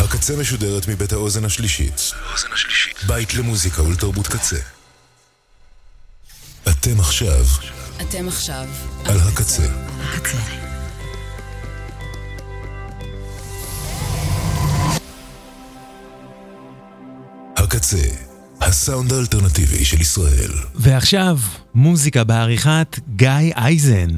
הקצה משודרת מבית האוזן השלישית. בית למוזיקה ולתרבות קצה. אתם עכשיו על הקצה. הקצה, הסאונד האלטרנטיבי של ישראל. ועכשיו, מוזיקה בעריכת גיא אייזן.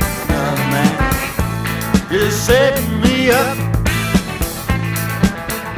Setting me up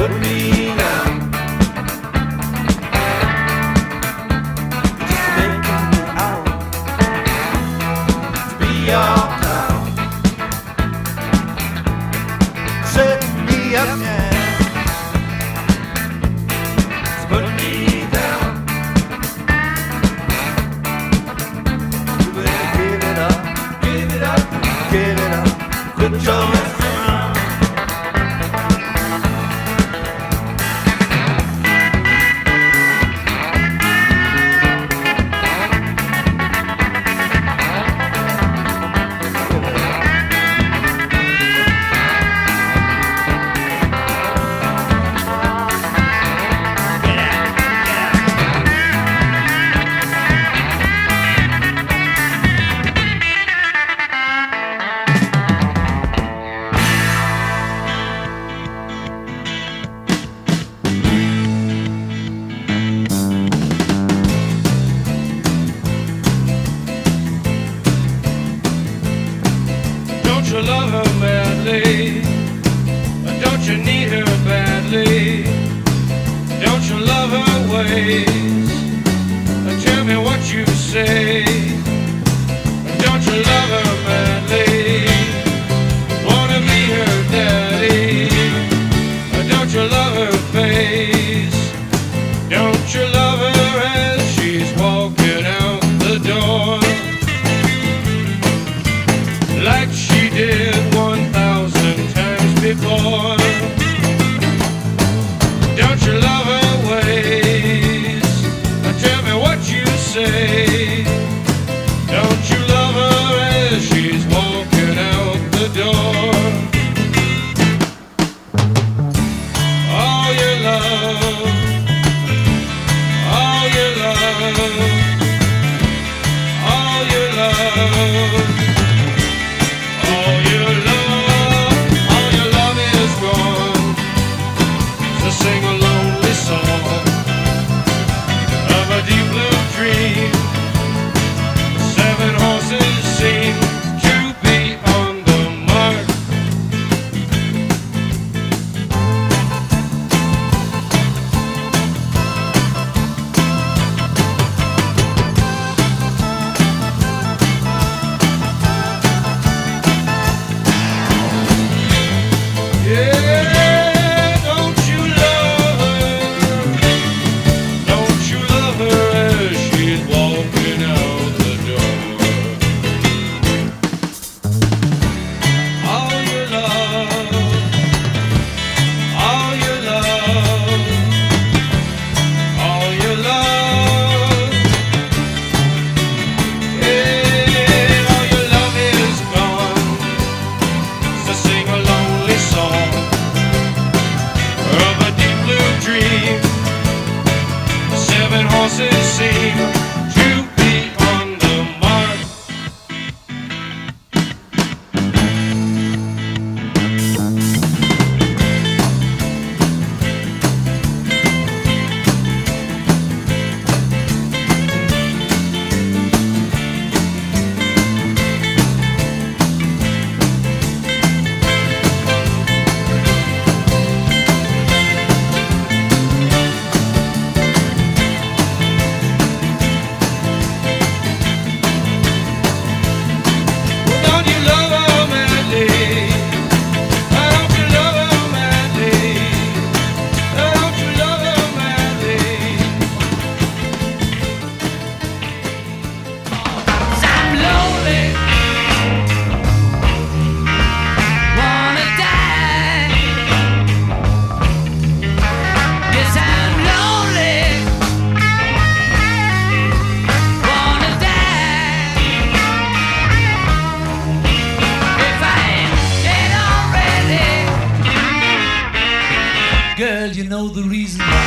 you know the reason why.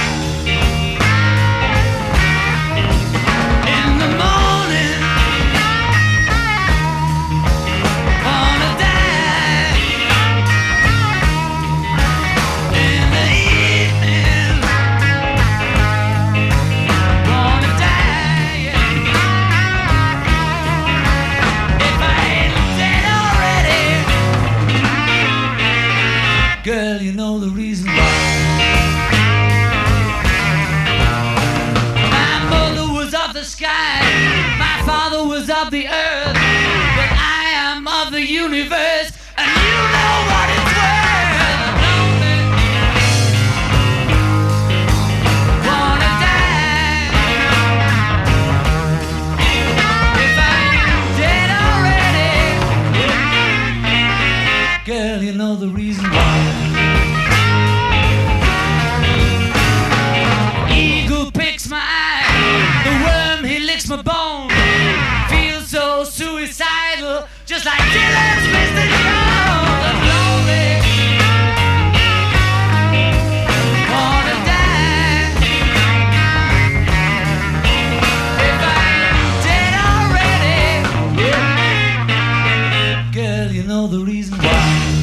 In the morning, wanna die. In the evening, wanna die. If I ain't dead already, girl, you know the reason why. reverse, and you know what it's worth. Lonely, wanna die. If I'm dead already, girl, you know the reason why. Eagle picks my eye, the worm he licks my bone. Feel so suicidal, just like Dylan's Mr. Jones. I'm lonely, wanna die. If I'm dead already, girl, you know the reason why.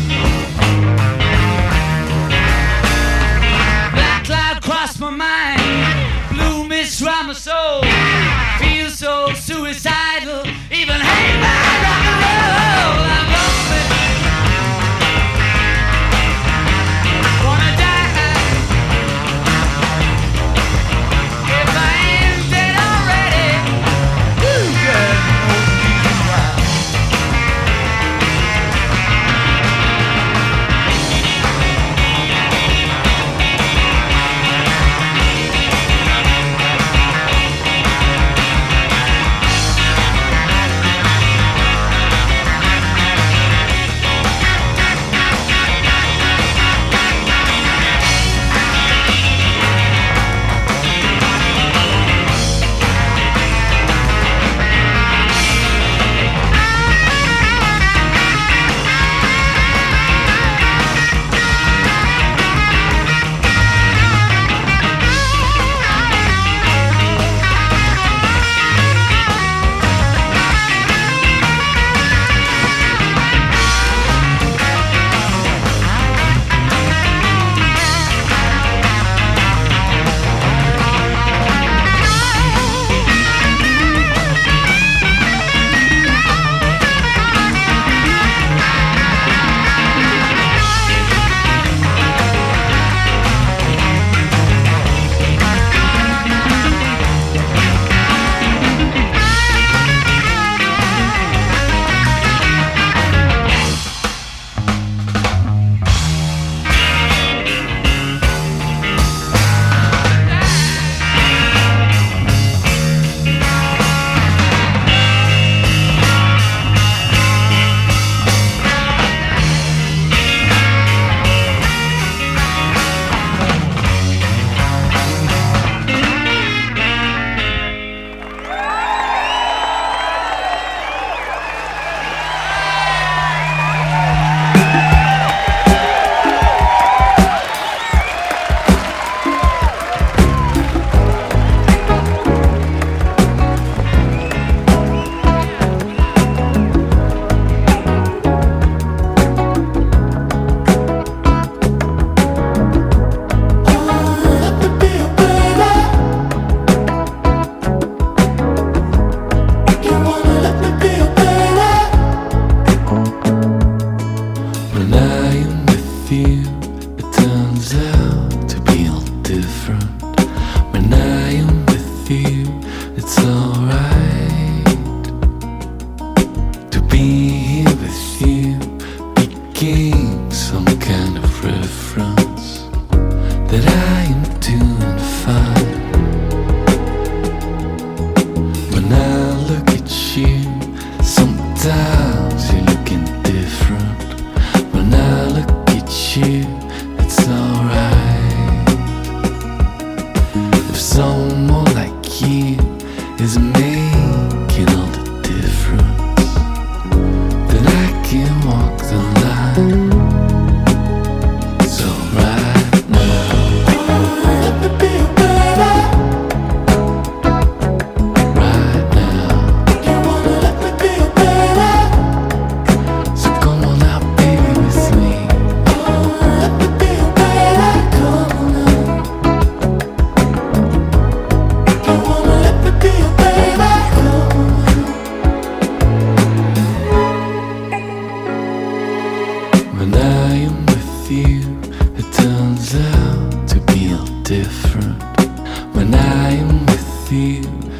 Black cloud crossed my mind, blue mist round my soul. Feel so suicidal, even hate my rock and roll. I'm lonely, wanna die. If I ain't dead already, ooh, girl, you know the reason why.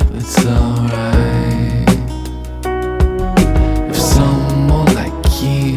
It's alright. If someone like you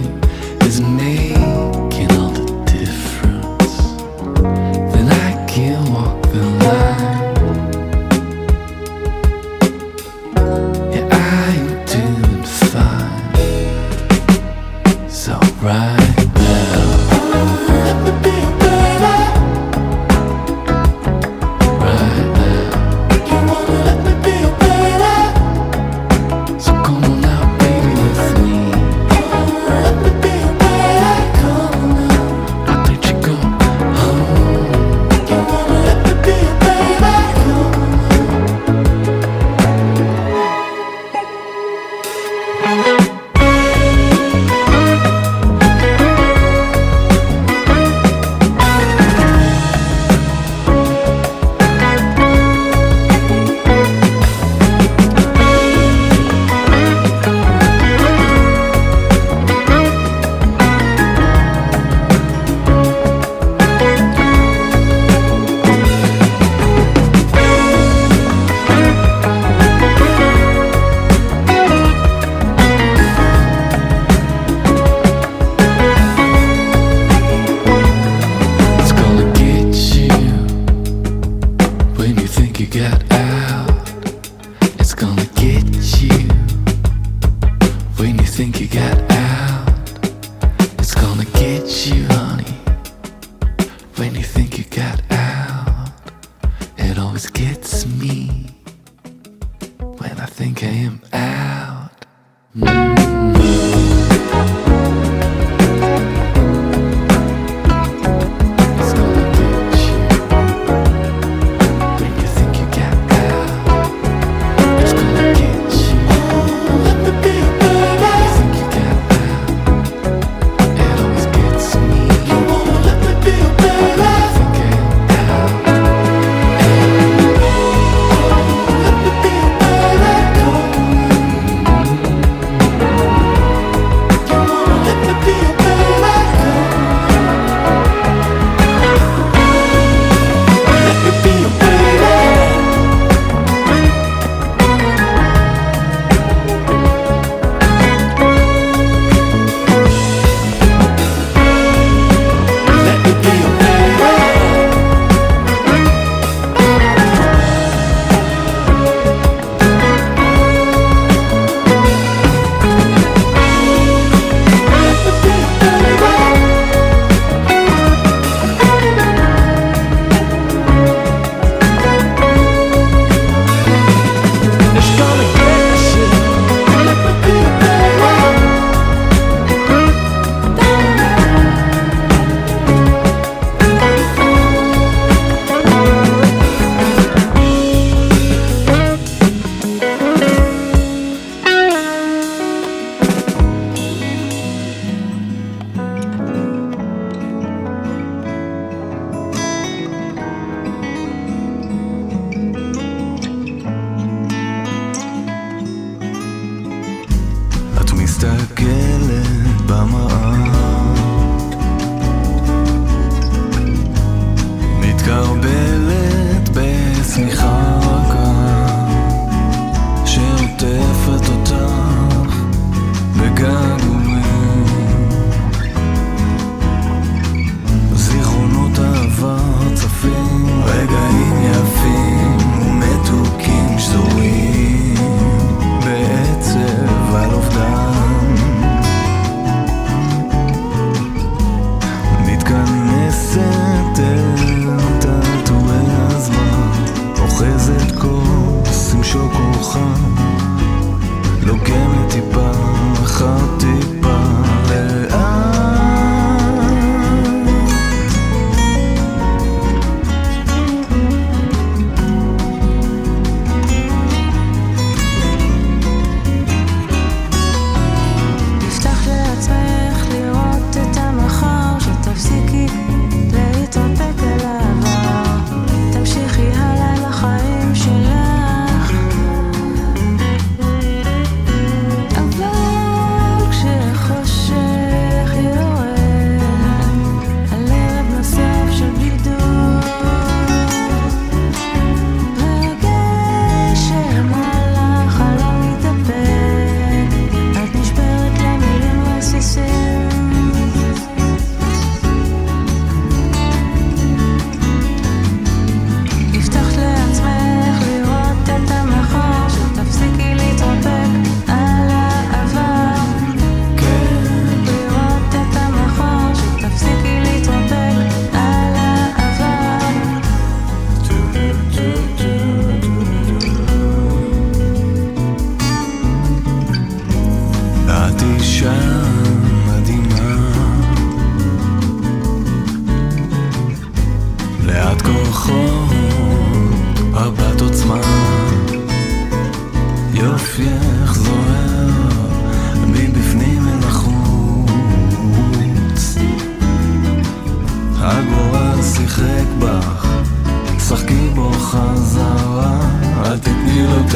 מתכנסת אל תעתוע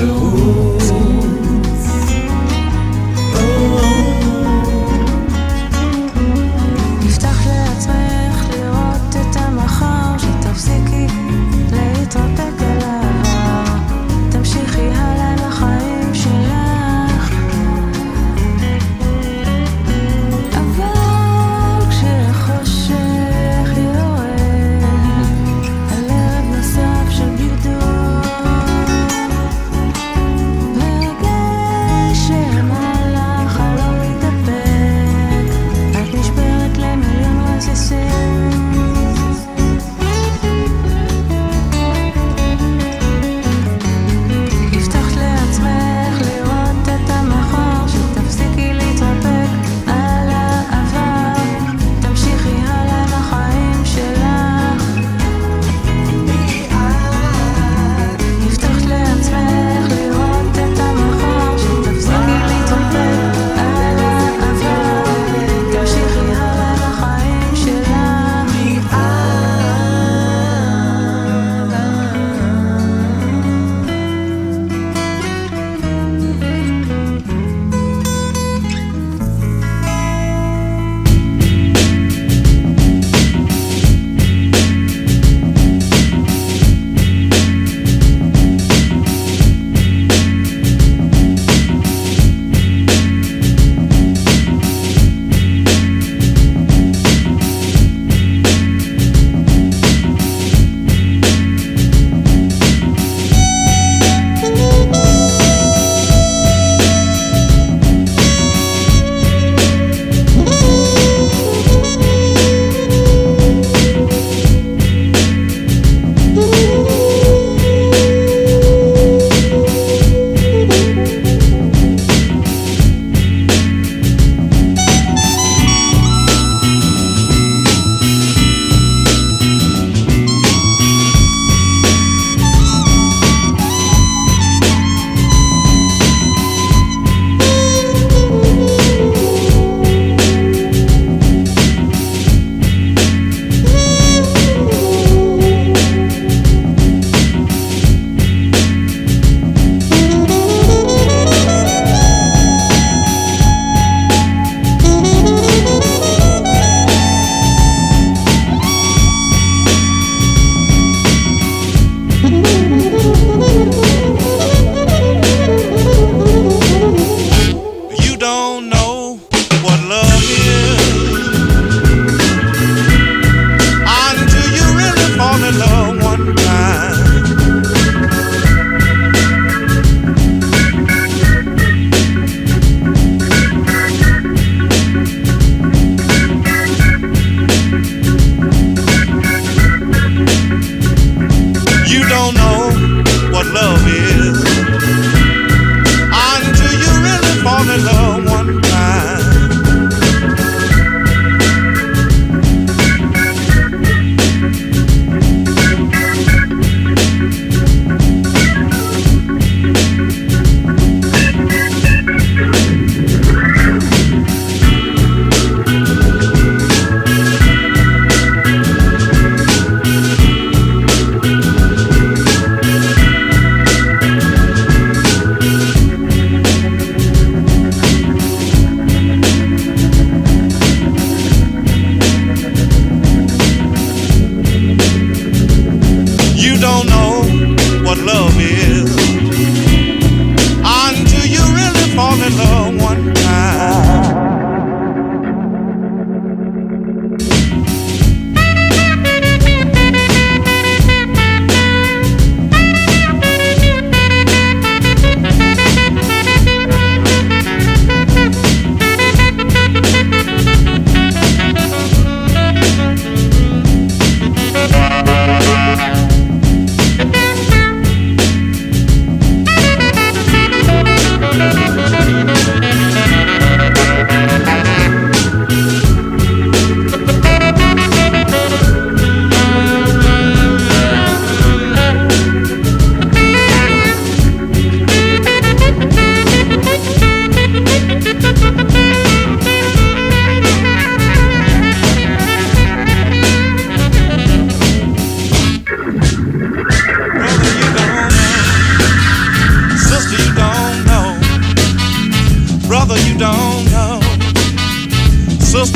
חירות. נפתח לעצמך לראות את המחר, שתפסיקי להתרפק על העבר, תמשיכי הלאה לחיים שלך. אבל כשחושך יורד על ערב נוסף של בדידות,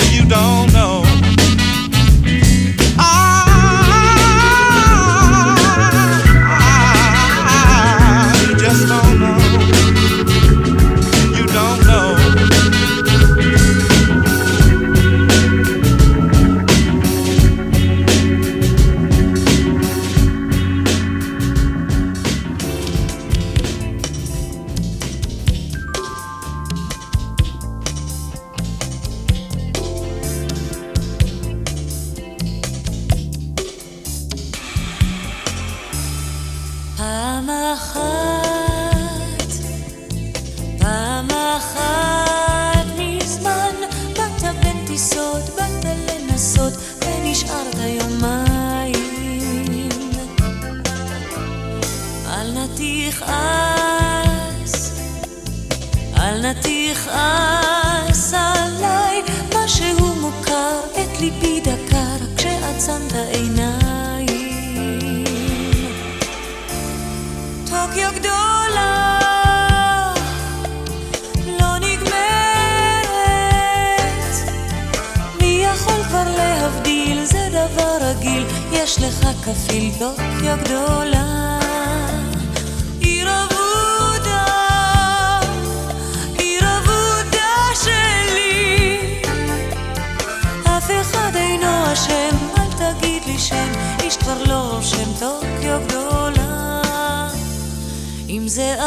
you don't know. You just don't know. You don't know. פעם אחת מזמן באת בין טיסות, באת לנסות ונשארת יומיים. אל נא תכעס עליי, משהו מוכר את ליבי דקר כשעצמת עיניים. טוקיו גדולה לא נגמרת, מי יכול כבר להבדיל, זה דבר רגיל, יש לך כפיל. טוקיו גדולה, עיר אבודה, עיר אבודה שלי, אף אחד אינו אשם, אל תגיד לי שם, איש כבר לא רושם. טוקיו גדולה, אם זה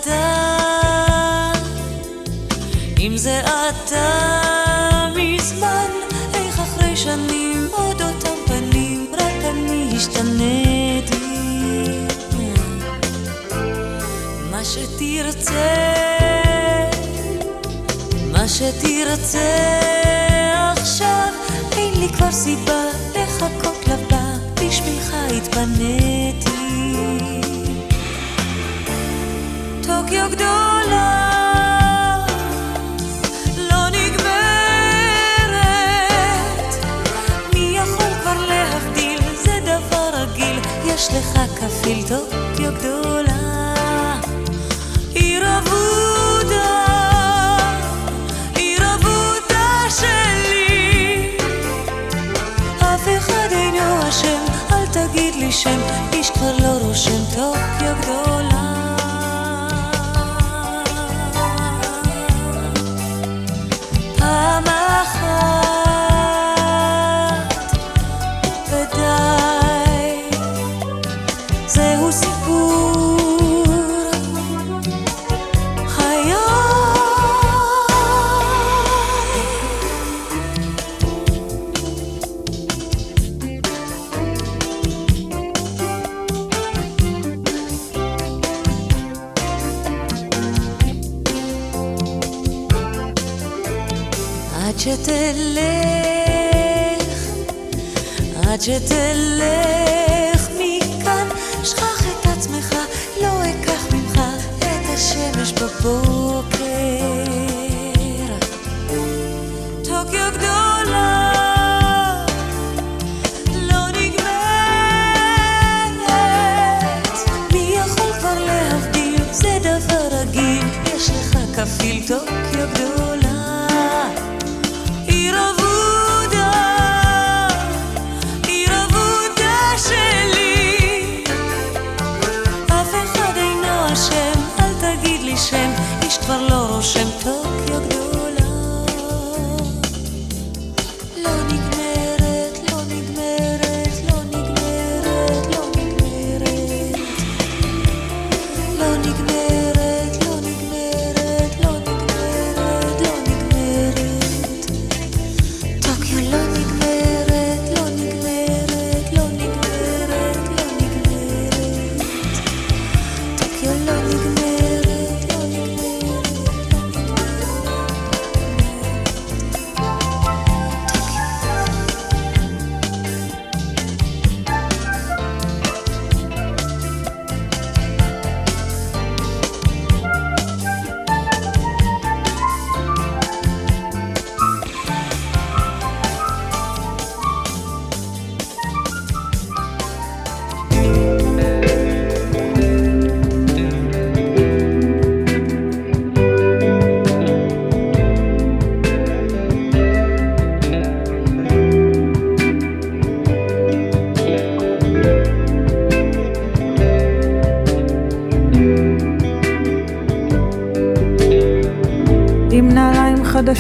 אתה מזמן, איך אחרי שנים עוד אותם פנים, רק אני השתניתי. מה שתרצה עכשיו, אין לי כבר סיבה לחכות לבא, בשבילך התפניתי. טוקיו גדולה לא נגמרת, מי יכול כבר להבדיל, זה דבר רגיל, יש לך כפיל. טוקיו גדולה, עיר אבודה, עיר אבודה שלי, אף אחד אינו אשם, אל תגיד לי שם, איש כבר לא רושם. טוקיו גדולה, פעם אחת ודי, זהו סיפור חיי. עד שתלך מכאן, שכח את עצמך, לא אקח ממך את השמש בבוקר. טוקיו גדולה לא נגמרת, מי יכול כבר להבדיל, זה דבר רגיל, יש לך כפיל. טוקיו גדולה, עיר אבודה, עיר אבודה שלי, אף אחד אינו אשם, אל תגיד לי שם, איש כבר לא רושם. טוב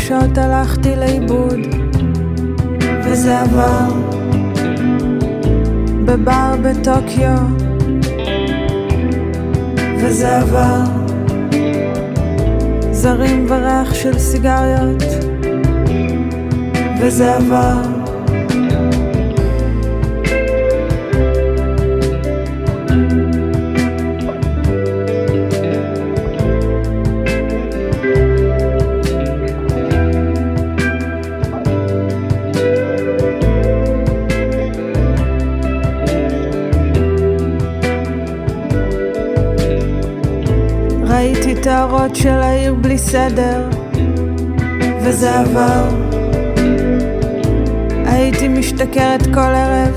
חדשות הלכתי לאיבוד, וזה עבר בבר בטוקיו, וזה עבר זרים וריח של סיגריות, וזה עבר ראיתי תארות של העיר בלי סדר, וזה עבר. הייתי משתכרת כל ערב,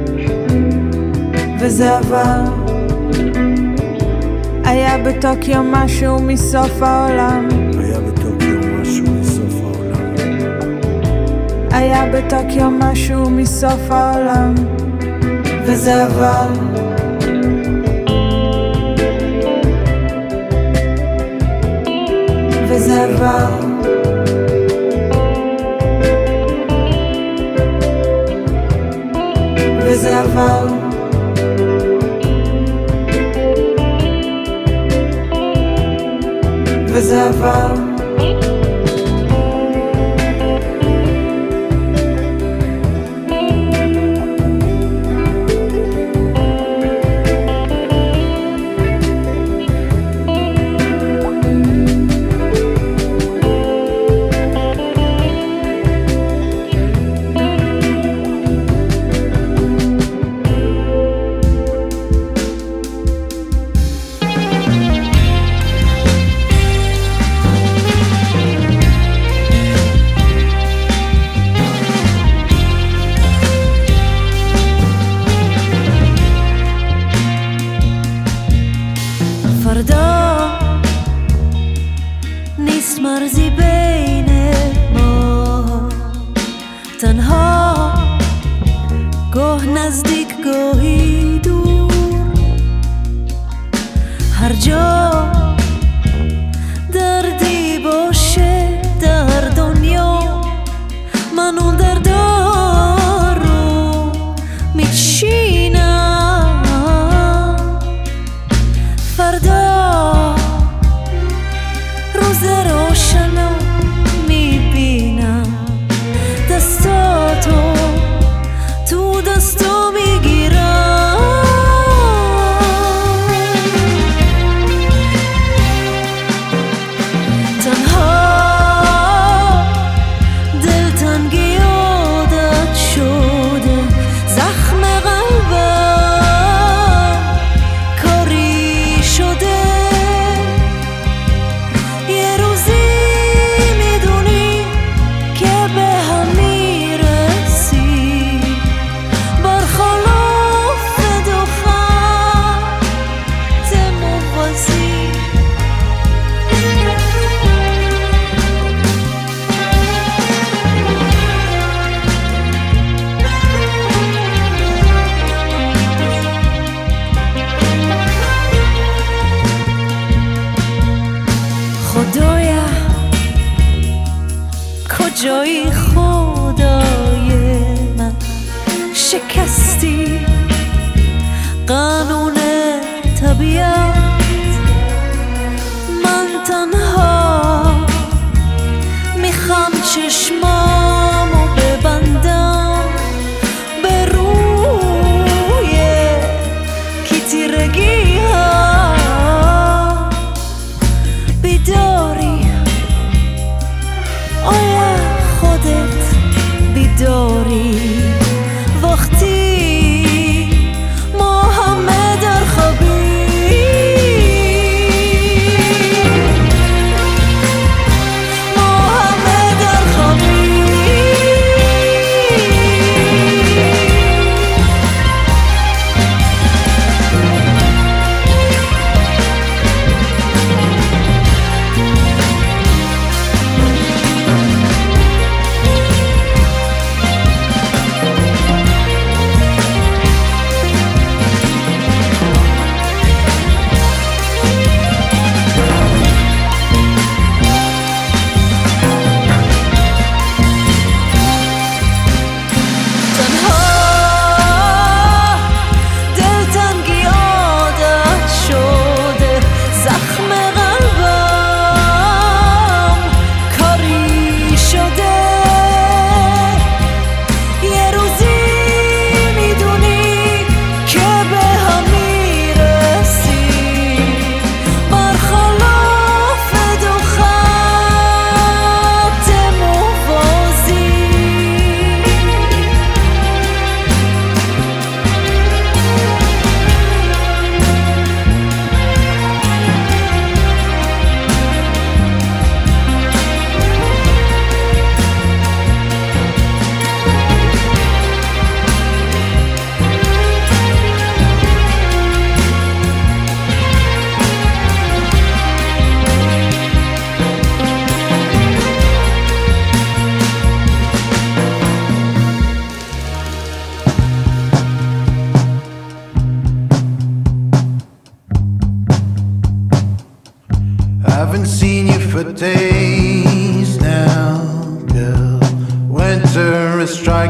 וזה עבר. היה בטוקיו משהו מסוף העולם, היה בטוקיו משהו מסוף העולם, היה בטוקיו משהו מסוף העולם, וזה עבר. וזה עבר. וזה עבר. וזה עבר.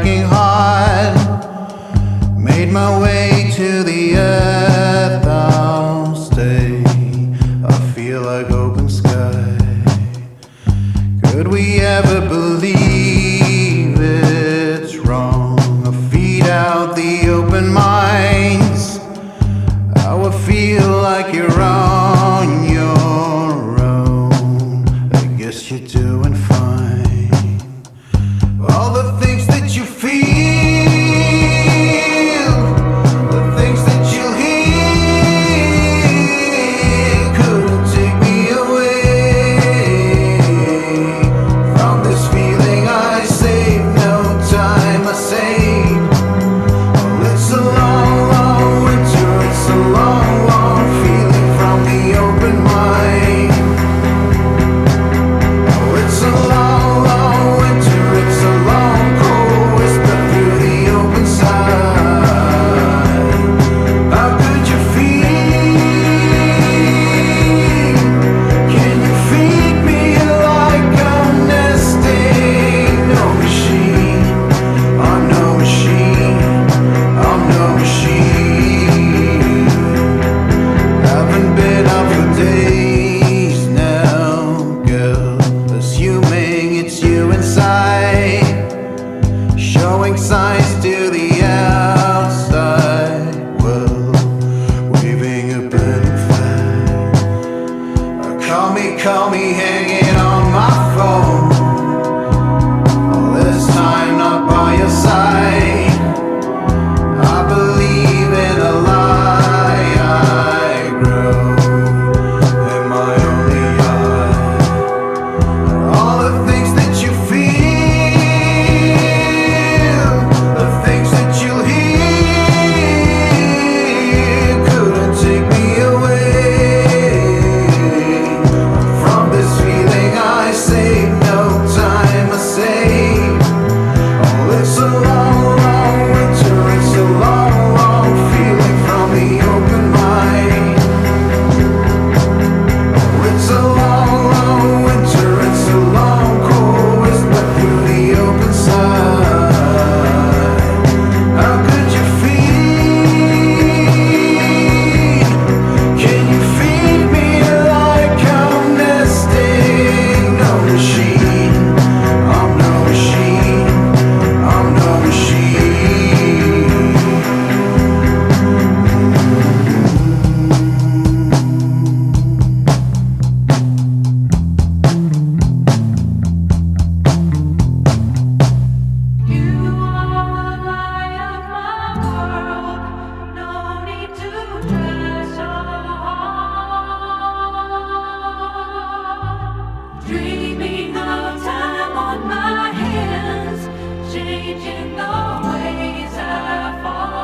working hard, made my way to the earth. I'll stay. I feel like open sky. Could we ever believe it's wrong? I feed out the open minds. I would feel like you're on your own. I guess you're doing fine. All the things that you feel, the things that you hear, couldn't take me away from this feeling. I saved no time, I saved. Oh, it's a long, long winter, it's a long, long feeling from the open mind. Oh, it's a long, long winter, it's a long, cold whisper through the open side. How could you feel? Can you feed me like I'm nesting? No machine, I'm no machine, I'm no machine. Haven't been up for days now, girl. Assuming it's you inside, showing signs to the outside world, waving a burning flag. Call me hanging on my phone. All this time not by your side. I believe in a lie. I grow in my only eye. All the things that you feel, the things that you hear, couldn't take me away from this feeling. I saved no time, I saved. Oh, it's a long, long winter, it's a long, long feeling from the open mind. Oh, it's a long, long winter, it's a long, cold whisper through the open side. How could you feed? Can you feed me like I'm nesting? No machine, I'm no machine, I'm no machine. You are the light of my world. No need to try so hard. Dreaming of time on my hands, changing the ways I fall.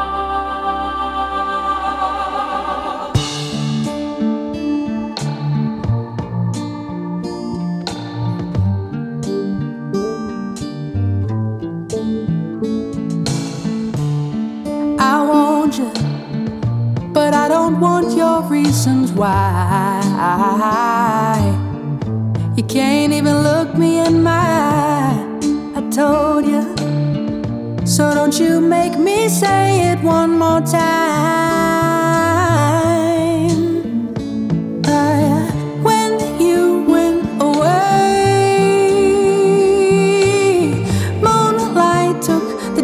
I want you, but I don't want your reasons why. You can't even look me in my eye. I told you, so don't you make me say it one more time. When you went away, moonlight took the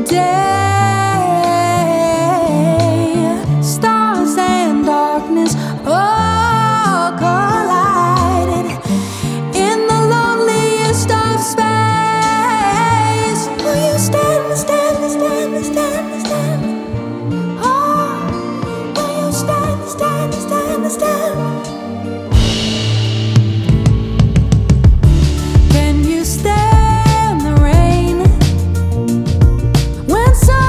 day, stars and darkness all collided in the loneliest of space. Will you stand, stand, stand, stand, stand? Oh, will you stand, stand, stand, stand? Can you stand the rain when sun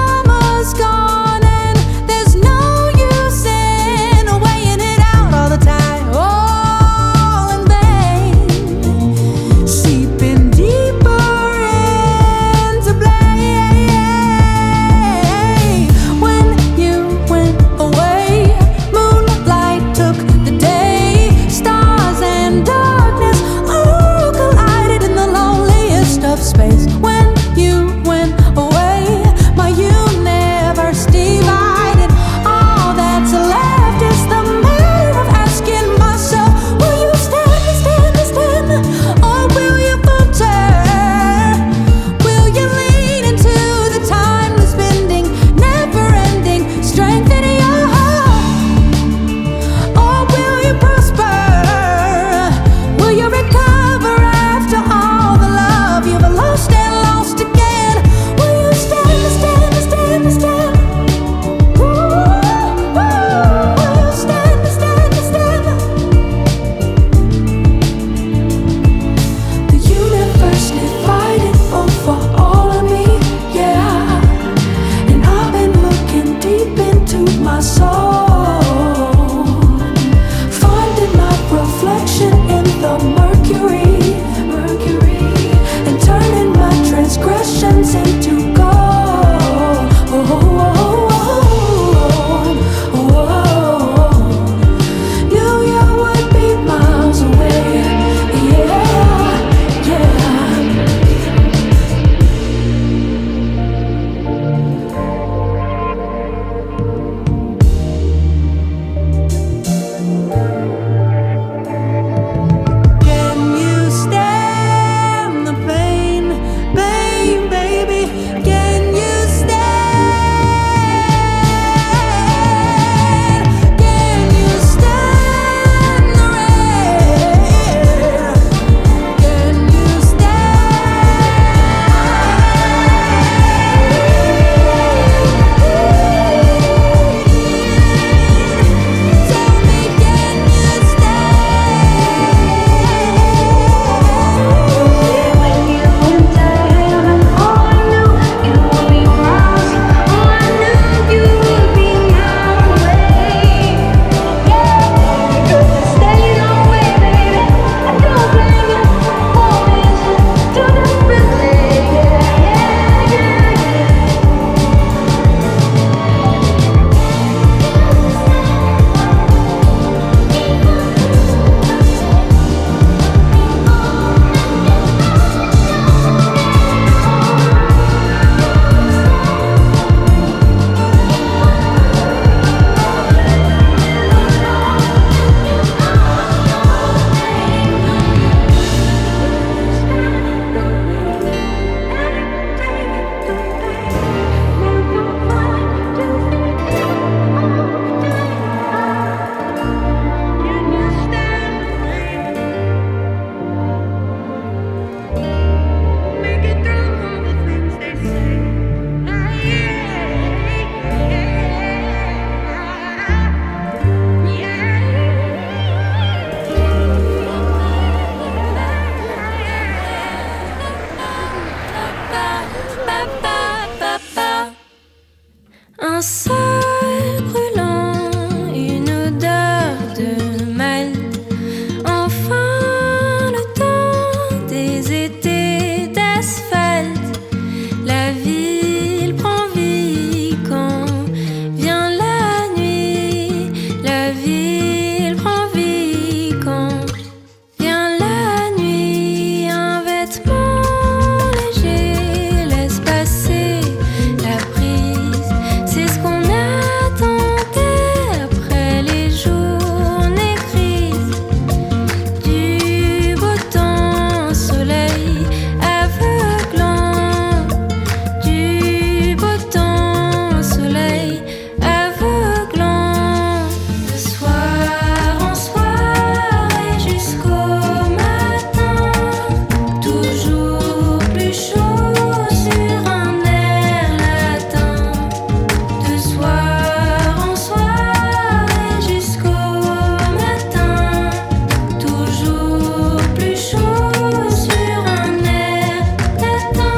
Un sol brûlant, une odeur de malt. Enfin le temps des étés d'asphalte. La ville prend vie quand vient la nuit. La ville prend vie quand vient la nuit. Un vêtement léger laisse passer la prise. C'est ce qu'on attendait après les journées grises. Du beau temps, soleil aveuglant. Du beau temps, soleil aveuglant. De soir en soir et jusqu'au matin, toujours plus chaud sur un air latin. De soir en soir et jusqu'au matin, toujours plus chaud sur un air latin.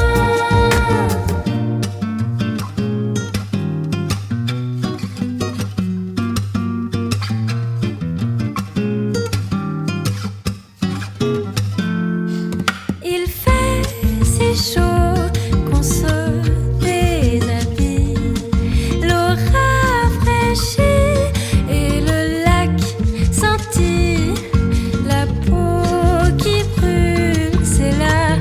Il fait si chaud qu'on se déshabille. L'eau rafraîchit et le lac scintille. La peau qui brûle, c'est la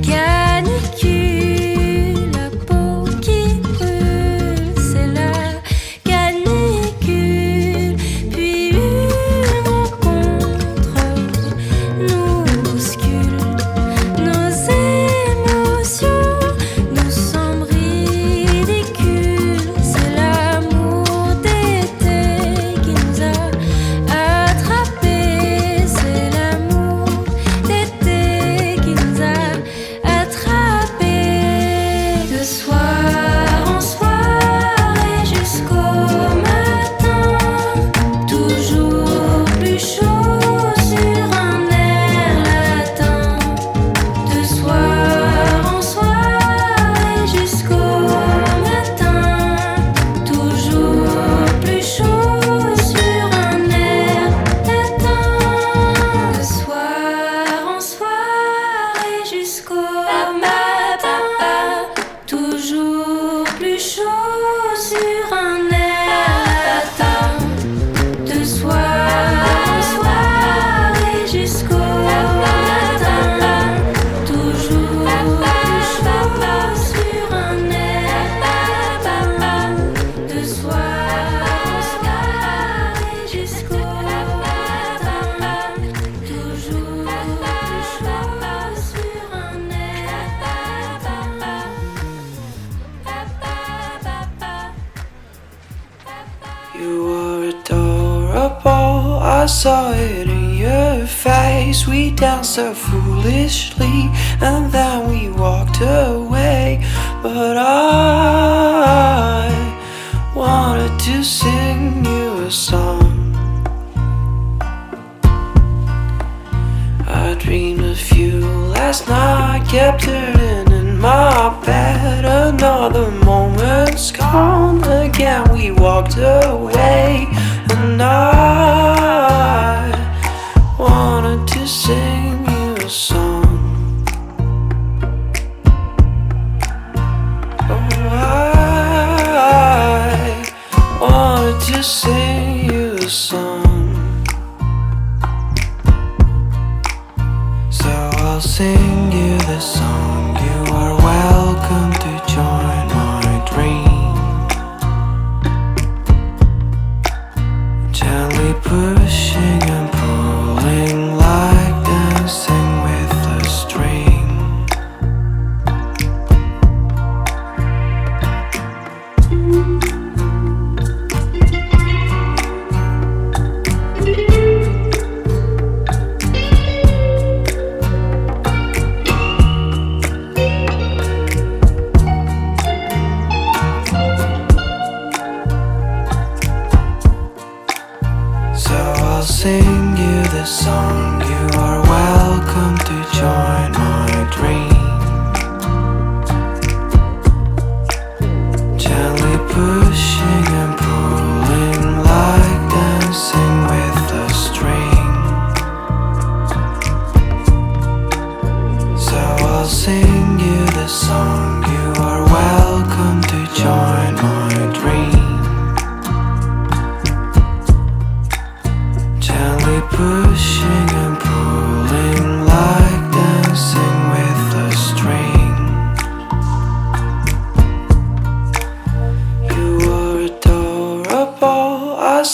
canicule. La peau qui brûle, c'est la canicule. Puis une rencontre nous bouscule. Nos émotions nous semblent ridicules. C'est l'amour d'été qui nous a attrapés. C'est l'amour d'été qui nous a attrapés. De soir en soir et jusqu'au matin, toujours plus chaud sur un air latin. De soir en soir et jusqu'au matin, toujours plus chaud sur un air latin. De soir en soir et jusqu'au matin, toujours plus chaud sur un air latin. De soir en soir et jusqu'au matin, toujours plus chaud sur un air latin. De soir en soir et jusqu'au matin, toujours plus chaud sur un air latin. You were adorable, I saw it in your face. We danced so foolishly and then we walked away. But I wanted to sing you a song. I dreamed of you last night, kept turning in my bed. Another moment's gone, again we walked away. And I wanted to sing you a song. Oh, I wanted to sing you a song. So I'll sing you this song. You are welcome to join my dream. Gently pushing and pulling like dancing with a string.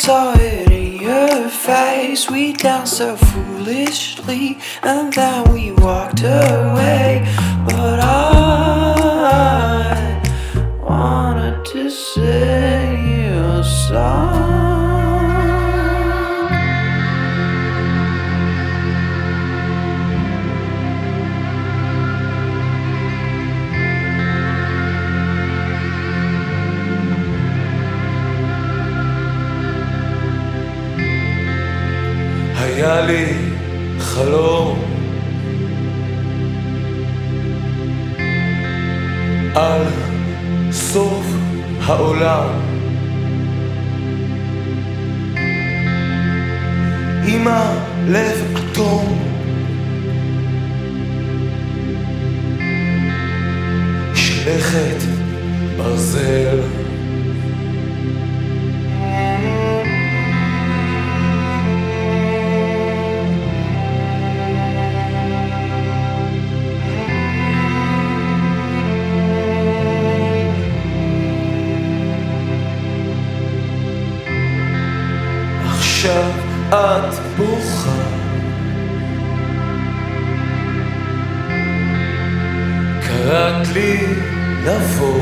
saw it in your face. We danced so foolishly, and then we walked away. But I wanted to sing you a song. היה לי חלום על סוף העולם עם הלב אטום שלכת ברזל עכשיו את בוכה קראת לי לבוא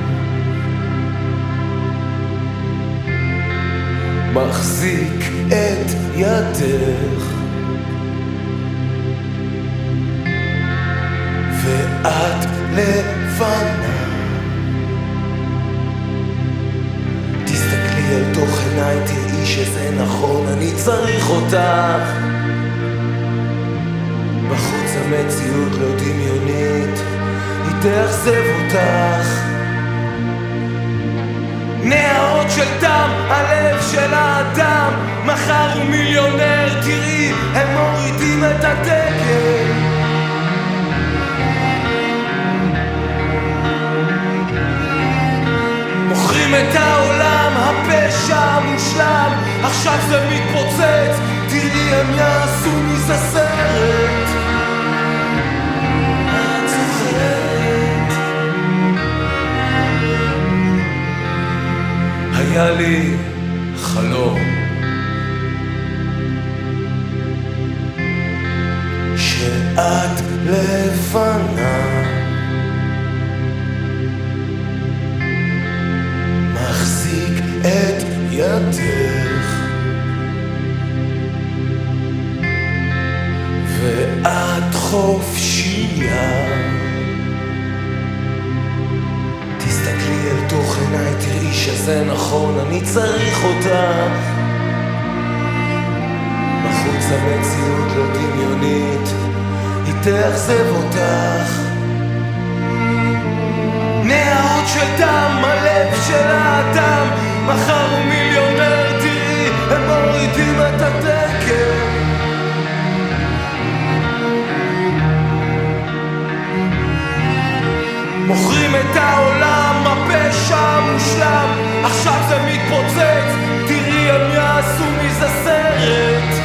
מחזיק את ידך ואת לבנה תסתכלי אל תוך עיניי תראי שזה נכון אני צריך אותך בחוץ המציאות לא דמיונית היא תאכזב אותך נהרות של דם, הלב של האדם מחר הוא מיליונר תראי הם מורידים את הדגל מוכרים את העולם, הפשע המושלם עכשיו זה מתפוצץ תראי הם יעשו מזה סרט את זוכרת היה לי חלום שאת לבנה מחזיק את ידך ואת חופשייה תסתכלי אל תוך עיניי תראי שזה נכון אני צריך אותך בחוץ המציאות לא דמיונית היא תאכזב אותך נהרות של דם, הלב של האדם מחר הוא מיליונר תראי הם מורידים את הדגל מוכרים את העולם, הפשע המושלם עכשיו זה מתפוצץ תראי הם יעשו מזה סרט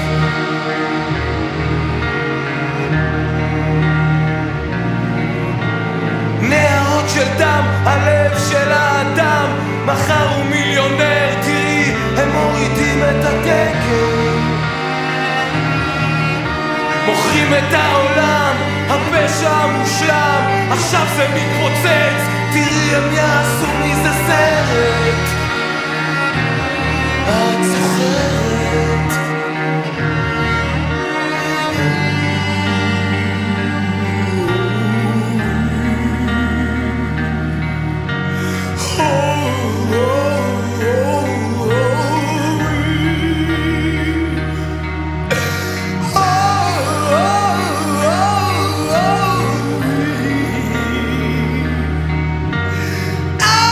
נהרות של דם, הלב של האדם מחר הוא מיליונר תראי הם מורידים את הדגל מוכרים את העולם הפשע המושלם עכשיו זה מתפוצץ תראי הם יעשו מזה סרט את זוכרת Oh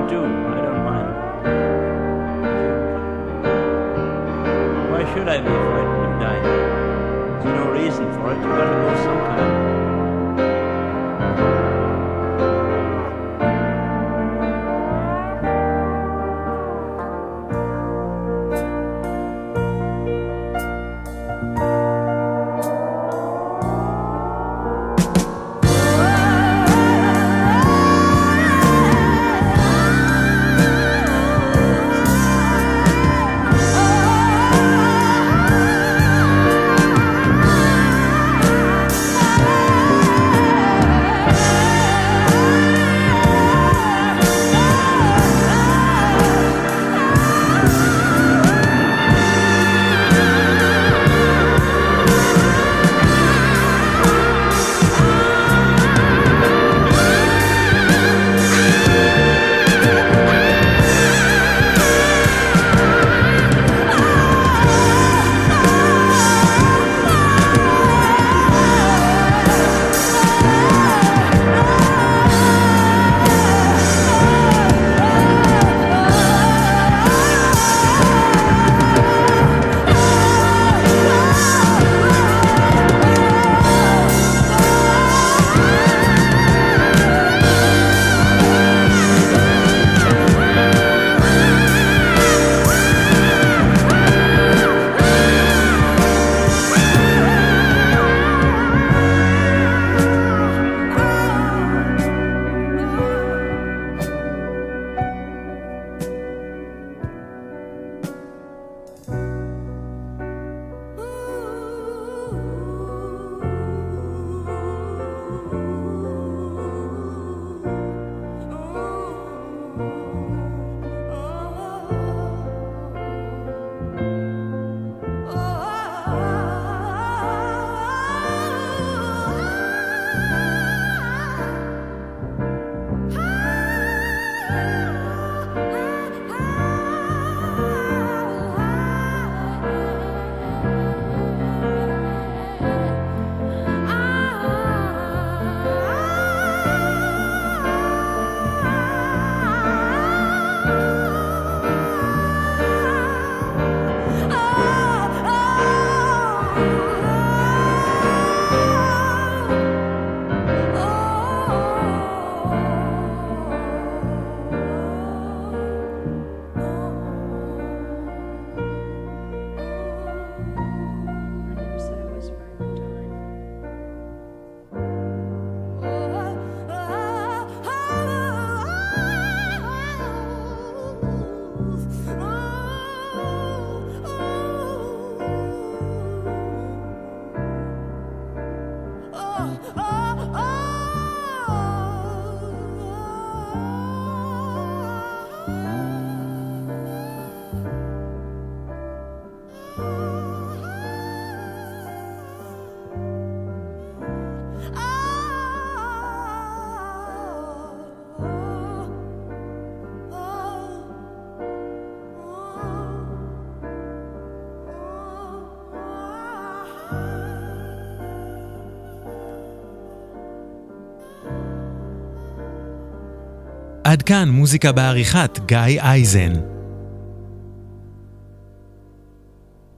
do. I don't mind. Why should I be frightened of dying? There's no reason for it. You've got to go sometime. עד כאן מוזיקה בעריכת גיא אייזן.